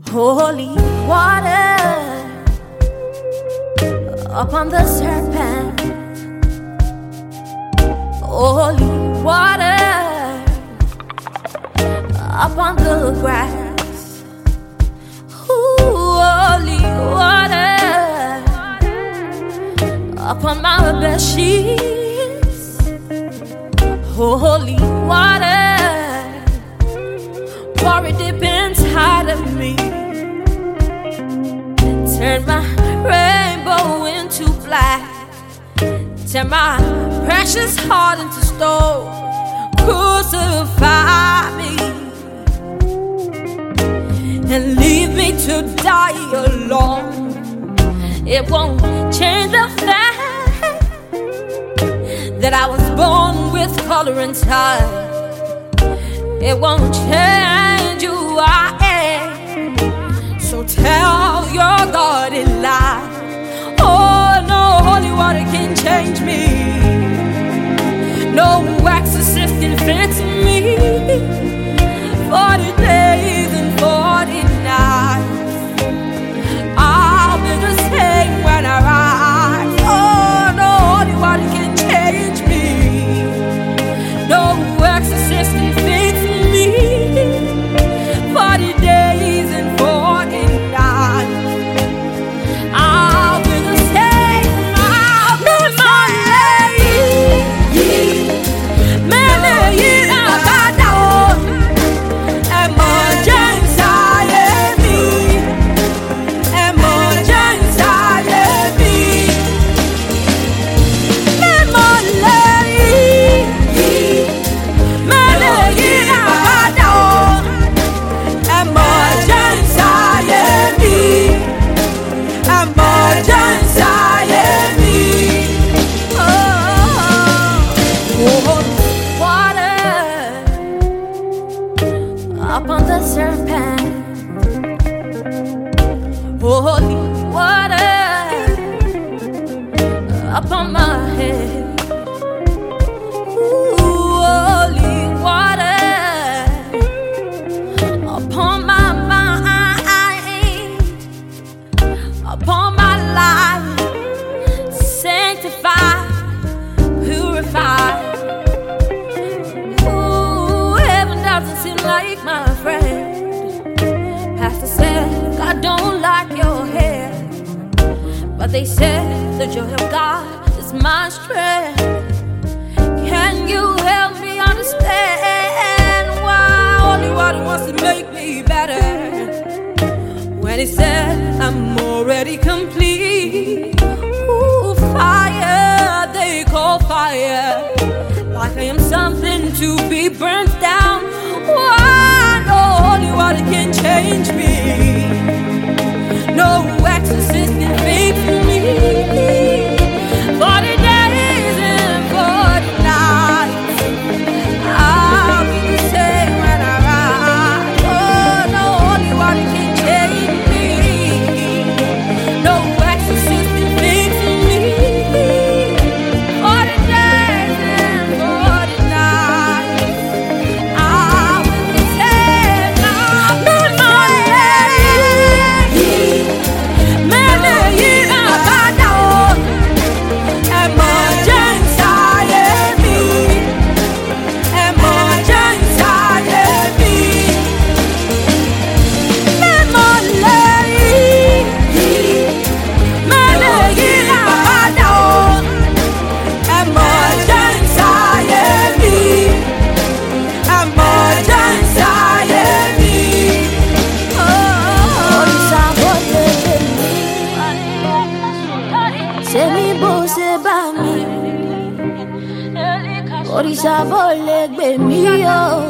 Holy water upon the serpent. Holy water upon the grass. Holy water upon my bed sheets. Holy water, pour it deep inside of me. Turn my rainbow into black. Turn my precious heart into stone. Crucify me and leave me to die alone. It won't change the fact that I was born with color and time. It won't change who I am. So tell your God it lies. Oh no, holy water can change me. No exorcist can fix me. 40 days and 40 nights, I'll be the same when I rise. Oh no, holy water can change me. No exorcist can fix me. 40 days and 40 nights, I'll be the same. I'll be my lady. Many about down. Emergency, upon the serpent. Holy water upon my head. Holy water upon my mind, upon my life. Sanctify, purify. Doesn't seem like my friend. Pastor said God don't like your hair, but they said the joy of God is my strength. Can you help me understand why holy water wants to make me better? When he said I'm already complete. Ooh, fire, they call fire. Like I am something to be burnt down. Why no holy water can change me? No exorcist can fix me. 40 days and 40 nights, I'll be the same when I rise. Oh, no holy water can change me. No exorcist can fix me. 40 days and 40 nights, I'll be the same. I'll be my lady. Many about down. Emergency, Orisa bole gbe mi o.